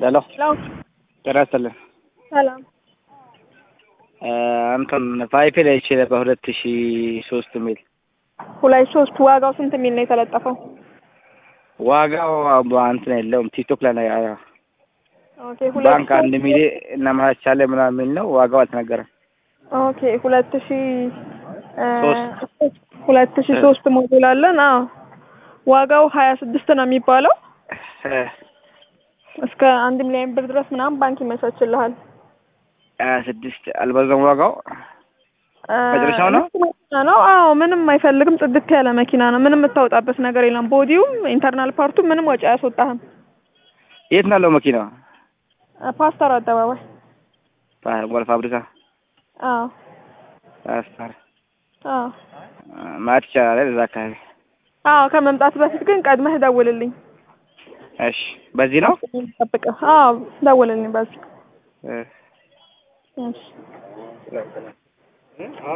ሄሎ ሄሎ ጤና ይስጥልኝ። ሰላም እንትን ፓይፕ ላይ ይችላል በ2003 ሚል 2003 ዋጋው ስንት ሚል ነው የተለጠፈው? ዋጋው እንትን የለውም ቲክቶክ ላይ ነው ያው ኦኬ ባንክ 1 ሚሊዮን እና ማቻለ ምናምን ሚል ነው ዋጋው አልተነገረም። ኦኬ 2003 ሞዴል አለን። አዎ ዋጋው 26 ነው የሚባለው። እስከ 1 ሚሊዮን ብር ድረስ ምናምን ባንክ ይመቻችልሃል። 26 አልበዛም ዋጋው መጨረሻው ነው ነው። አዎ ምንም አይፈልግም። ጽድት ያለ መኪና ነው። ምንም የምታወጣበት ነገር የለም። ቦዲውም ኢንተርናል ፓርቱ ምንም ወጪ አያስወጣህም። የት ነው ያለው መኪናው? ፓስተር አደባባይ ወል ፋብሪካ። አዎ ፓስተር አዎ ማርቻ ላይ እዛ አካባቢ። አዎ ከመምጣት በፊት ግን ቀድመህ ደውልልኝ። እሺ በዚህ ነው ጠብቀህ። አዎ ደውልልኝ በዚህ። እሺ